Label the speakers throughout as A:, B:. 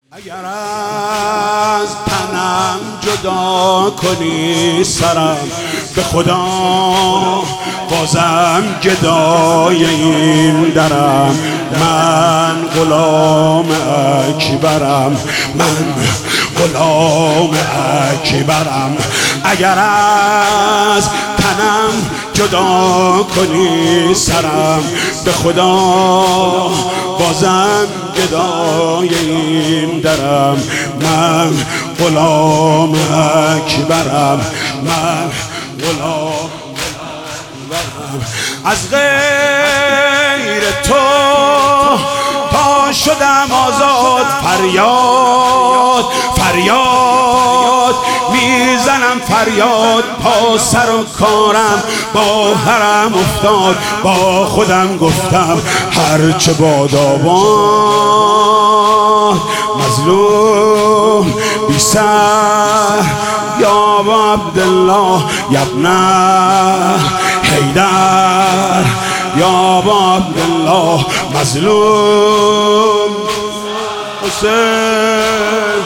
A: اگر از تنم جدا کنی سرم، به خدا بازم گدای این درم. من غلام اکبرم، من غلام اکبرم. اگر از تنم جدا کنی سرم، به خدا بازم گدای این درم. من غلام اکبرم، من غلام اکبرم. از غیر تو تا شدم آزاد، فریاد فریاد میزنم، فریاد پا سر و کارم با حرم افتاد. با خودم گفتم هرچه باداباد، مظلوم بی سر یا عبدالله یبن حیدر، یا عبدالله مظلوم حسین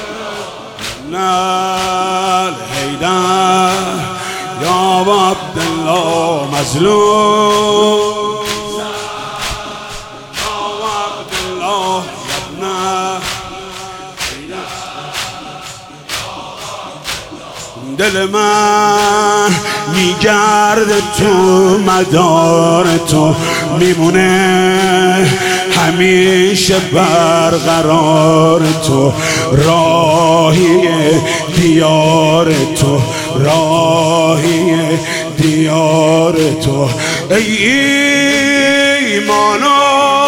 A: نال حیدر، یا عبدالله مظلوم یا عبدالله یبن حیدر. دل من میگرده تو مدار تو، میمونه همیشه برقرار تو. راهی دیار تو، راهی دیار تو. ای ایمان و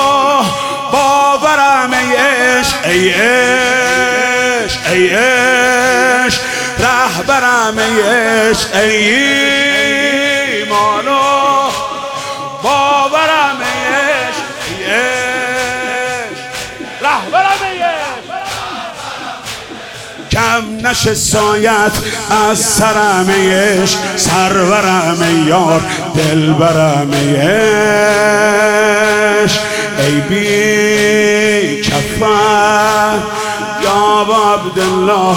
A: باورم، ای عشق، ای عشق، ای عشق رهبرم، ای عشق، ای ایمان و باورم، ای عشق، ای عشق رهبرم، ای عشق. کم نشه سایت از سرم، ای عشق سرورم، ای یار دلبرم، ای عشق. ای بی کفن یا عبدالله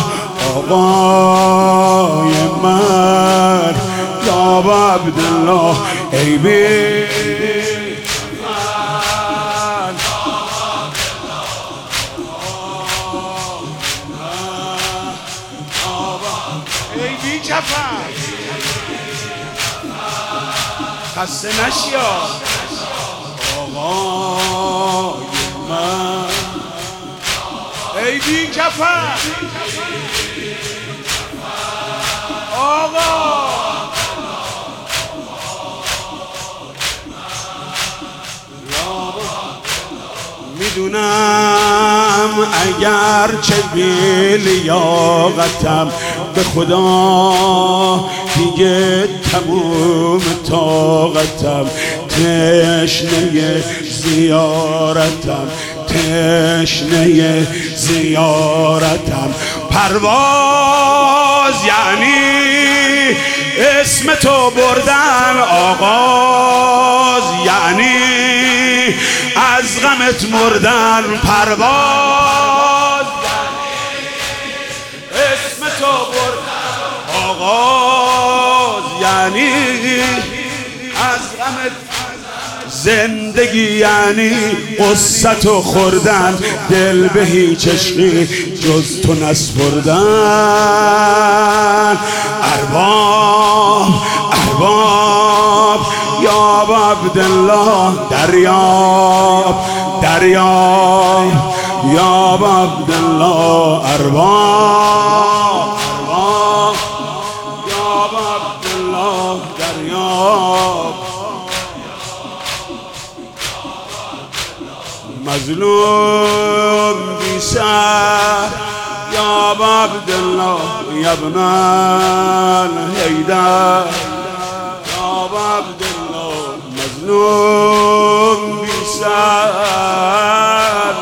A: آقای من، یا عبدالله. ای بی کفن ای بی کفن خسته نشیا آقای من. ای بی کفن آقا، میدونم اگر چه بی لیاقتم، به خدا دیگه تموم طاقتم. تشنه زیارتم، تشنه زیارتم. پرواز یعنی اسم تو بردن، آغاز یعنی از غمت مردن. پرواز یعنی اسم تو بردن، آغاز یعنی از غمت. زندگی یعنی قصت و خوردن، دل به هیچ عشقی جز تو نسپردن. ارباب ارباب یا عبدالله، دریاب دریاب یا عبدالله. ارباب ارباب یا عبدالله، دریاب. مظلوم بی سر یا عبدالله یبن حیدر، یا عبدالله مظلوم بی سر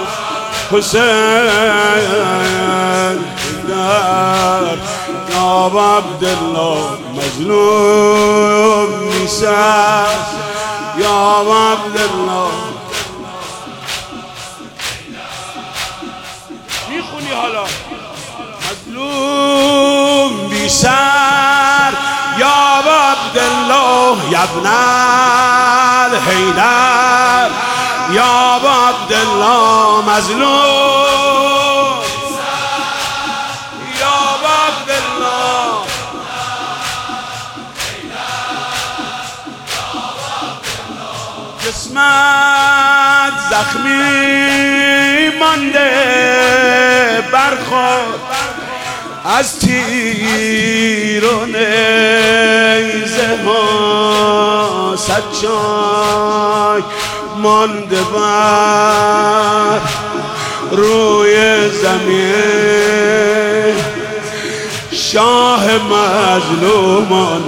A: حسین حیدر، یا عبدالله مظلوم بی سر، یا عبدالله. میخونی حالا مظلوم بی سر یا عبدالله یا ابن الحیدر یا عبدالله مظلوم یا عبدالله جسمت زخمی مانده برخورد از تیر و نیزه ها سجای مانده بر روی زمین شاه مظلومان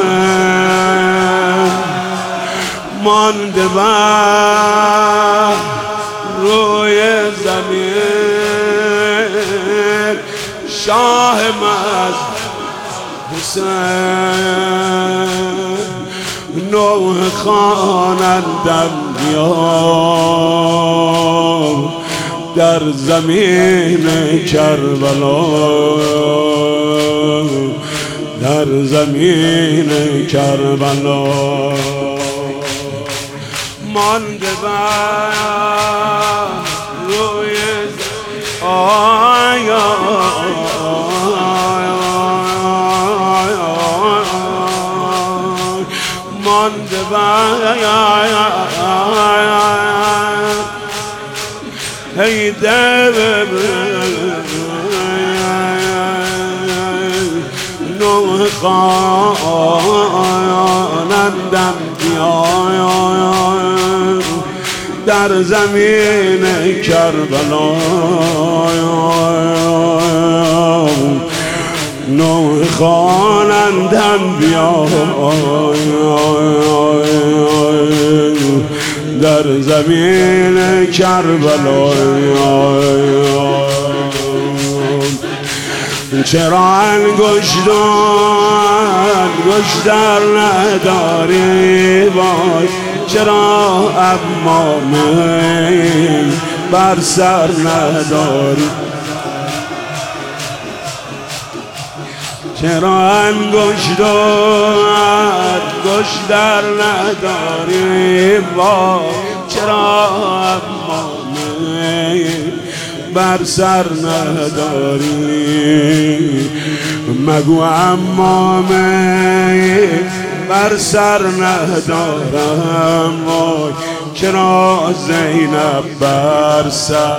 A: حسین مانده بر روی زمین شاه حسین نوح خوانندم بیار در زمین کربلا در زمین کربلا مانده بر روی آیا مانده بر هیدر نوح خوانندم در زمین کربلا نوح خوانندم بیا در زمین کربلا چرا انگشتر نداری وای چرا امامه بر سر نداری چرا انگشتر نداری وای چرا امامه بر سر نداری مگو امامه بر سر ندارم وای چرا زینب بر سر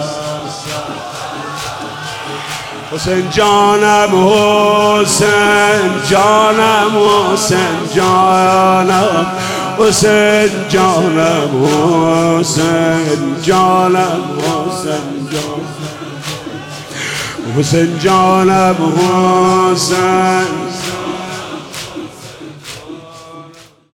A: حسین جانم حسین جانم حسین جانم حسین جانم حسین جانم حسین جانم حسین جانم حسین